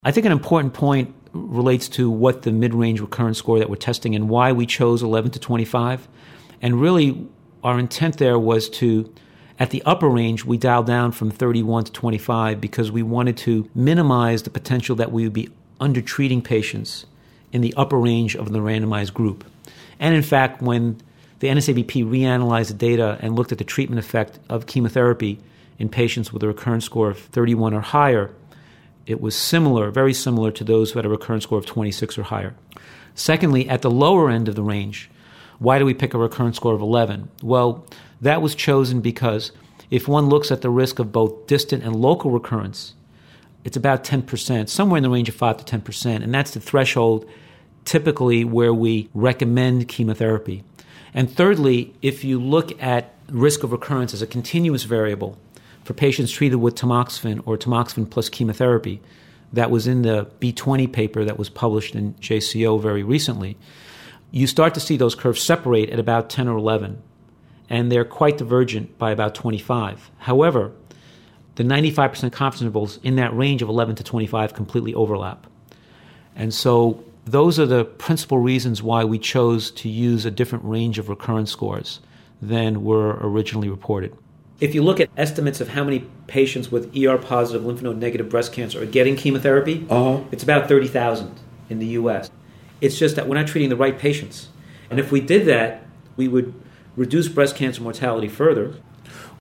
I think an important point relates to what the mid-range recurrence score that we're testing and why we chose 11 to 25. And really, our intent there was to, at the upper range, we dialed down from 31 to 25 because we wanted to minimize the potential that we would be undertreating patients in the upper range of the randomized group. And in fact, when the NSABP reanalyzed the data and looked at the treatment effect of chemotherapy in patients with a recurrence score of 31 or higher, it was similar, very similar to those who had a recurrence score of 26 or higher. Secondly, at the lower end of the range, why do we pick a recurrence score of 11? Well, that was chosen because if one looks at the risk of both distant and local recurrence, it's about 10%, somewhere in the range of 5 to 10%, and that's the threshold typically where we recommend chemotherapy. And thirdly, if you look at risk of recurrence as a continuous variable for patients treated with tamoxifen or tamoxifen plus chemotherapy, that was in the B20 paper that was published in JCO very recently, you start to see those curves separate at about 10 or 11, and they're quite divergent by about 25. However, the 95% confidence intervals in that range of 11 to 25 completely overlap. And so those are the principal reasons why we chose to use a different range of recurrence scores than were originally reported. If you look at estimates of how many patients with ER-positive lymph node-negative breast cancer are getting chemotherapy, it's about 30,000 in the U.S. It's just that we're not treating the right patients. And if we did that, we would reduce breast cancer mortality further.